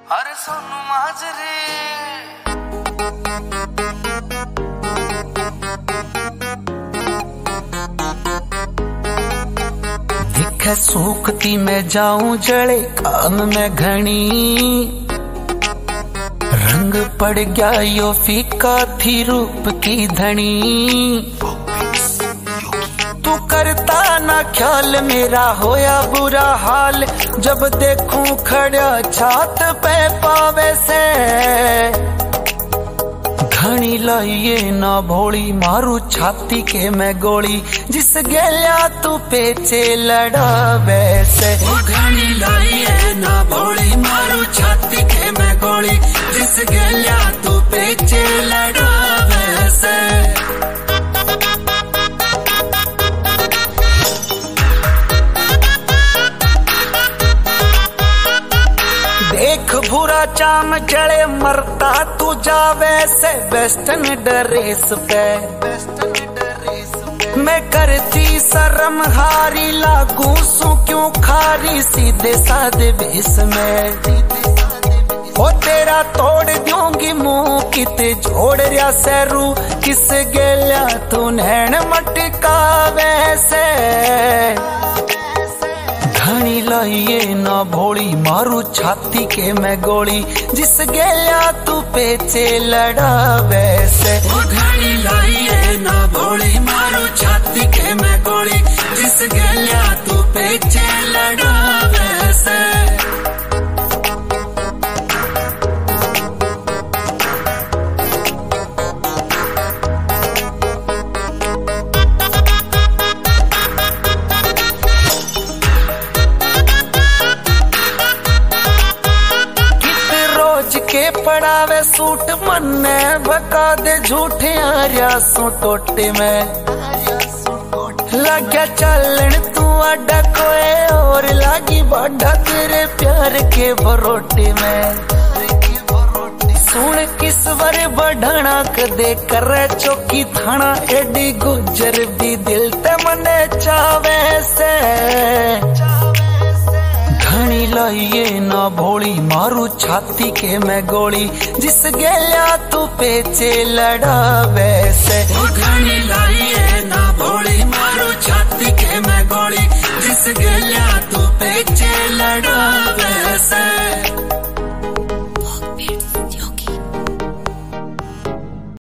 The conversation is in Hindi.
अरे सोनू माजरे दिखे सूखती मैं जाऊं जड़े काम में घनी रंग पड़ गया यो फीका थी रूप की धनी। तू करता ना ख्याल मेरा होया बुरा हाल जब देखूं खड़ा छात पे पावे से। घनी लाइए ना भोली मारू छाती के मैं गोली जिस गेल्या तू पेचे लड़ावे से। घनी लाइए ना भोली मारू छाती के मैं गोली जिस गेल्या तू पेचे लड़ावे से। देख भूरा चाम जड़े मरता तू जावे से वेस्टर्न ड्रेस पे। मैं करती शर्म हारी लागू सू क्यों खारी सीधे साधे भेस में। ओ तेरा तोड़ दूंगी मुंह किते जोड़ रिया सरू किस गेल्या तू नैन मटकावे से। घनी लाइए ना भोली मारू छाती के मैं गोली जिस गेल्या तू पेचे लड़ावे से। घनी लाइए ना भोली मारू छाती के मैं गोली जिस गेल्या तू पेचे लड़ावे से। के पड़ावे सूट मन्ने भका दे झूठे आर्या सो टोटे में। लग्या चलन तू अड्डा कोए और लागी बाढ़ा तेरे प्यार के भरोटे में। सुन किस वर बढ़ना कदे करे चौकी थाना एडी गुजर भी दिल ते मने चावे से। घनी लाइए ना भोली मारू छाती के मैं गोली जिस गेल्या तू पेचे लड़ावे से। घनी लाइए